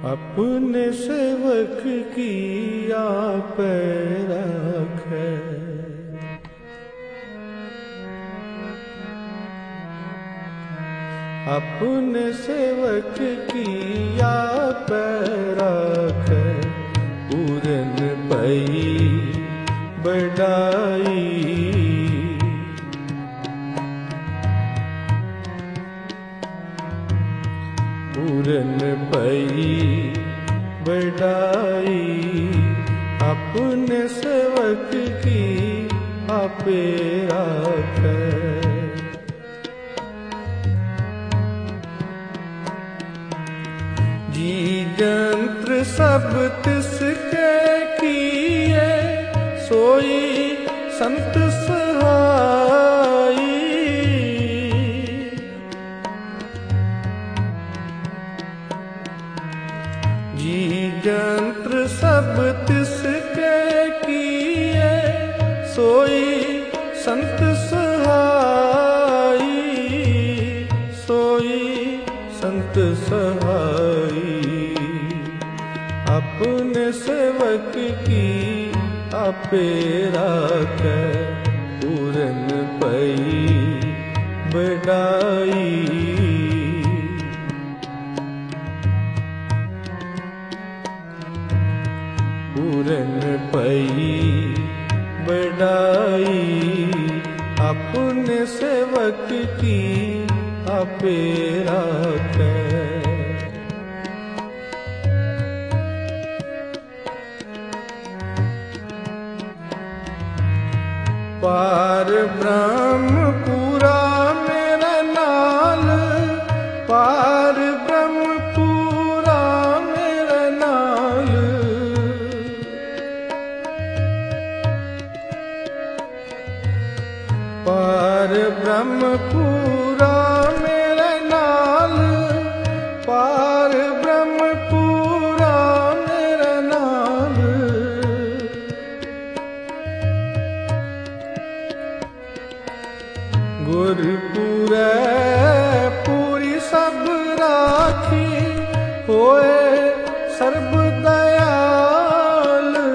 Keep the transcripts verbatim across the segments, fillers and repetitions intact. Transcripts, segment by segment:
अपने सेवक की आप राखे, अपने सेवक की आप राखे, पूरन पई बढ़ाई। पूरन पई बढ़ाई, अपने सेवक की आपे राखे। जी जंत्र सब तिसके किए, सोई संत सहाई। जी जंत्र सब तिसके किए, सोई संत सहाई, सोई संत सहाई। अपने सेवक की आपे राखे, पूरन पई बढ़ाई। पूरन पई बढ़ाई, अपने सेवक की आपे राखे। पार ब्रह्म पूरा मेरा नाल, पार ब्रह्म पूरा मेरा नाल। पार ब्रह्म पूरा मेरा नाल, पार ब्रह्म पूरा मेरा नाल। गुरपुरै पूरी सब राखी, होए सर्ब दयाल।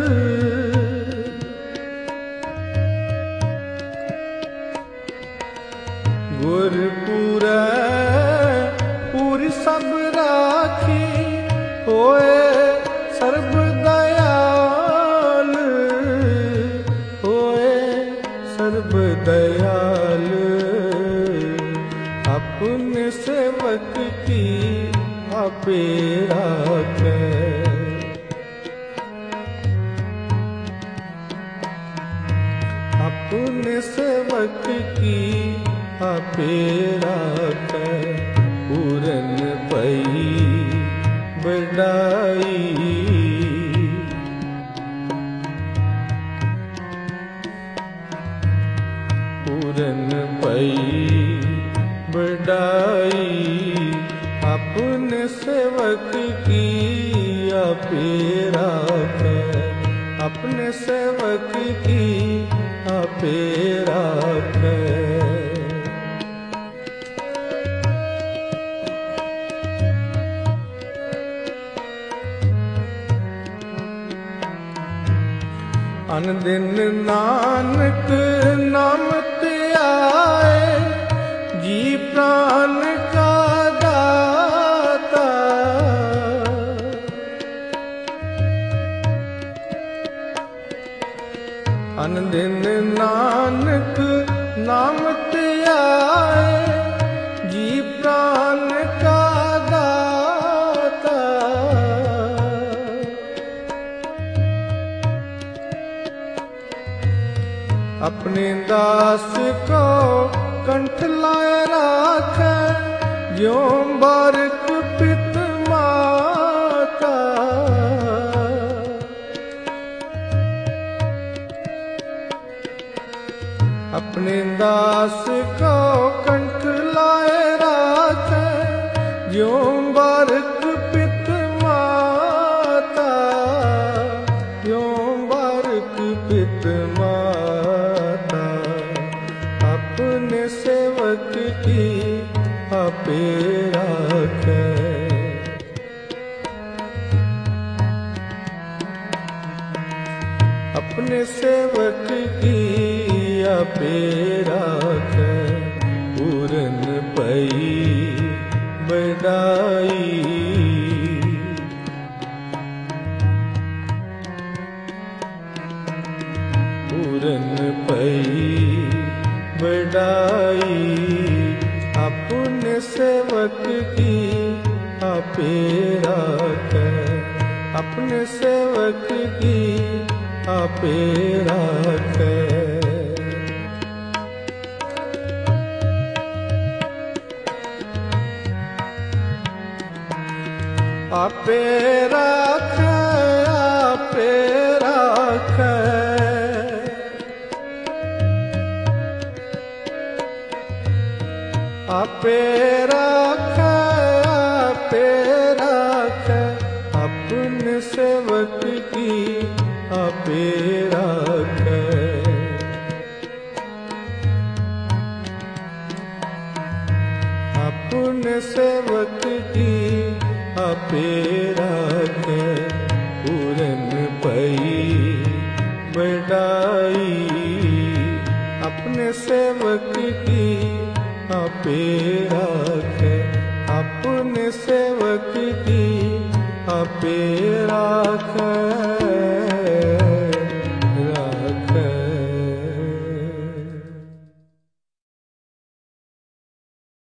गुरपुरै पूरी सब राखी, होए सर्ब दयाल, होए सर्ब दयाल। अपने सेवक की आपे राखे, अपने सेवक की आपे राखे। पूरन पई बढ़ाई, पूरन पई बढ़ाई, अपने सेवक की आपे राखे, अपने सेवक की आपे राखे। अन दिन नानक नाम ते आए, जी प्राण का दाता। अन दिन नानक नाम ते आए, जी प्राण का दाता। अपने दास को कंठ लाए राखे, ज्यों बारिक पित माता। अपने दास को कंठ लाए राखे, ज्यों बारिक पित माता, ज्यों बारिक पित माता। अपने सेवक की आपे राखे, अपने सेवक की आपे राखै पूरन पई बड़ाई। पूरन पई बड़ाई अपने सेवक की आपे राखै अपने सेवक की आपे राखै। आपे राखै आपे राखै आपे राखै आपे राखै अपने सेवक की आपे राखै। अपने सेवक की आपे राखै पूरन पई बड़ाई अपने सेवक की आपे राखै अपने सेवक की आपे राखै।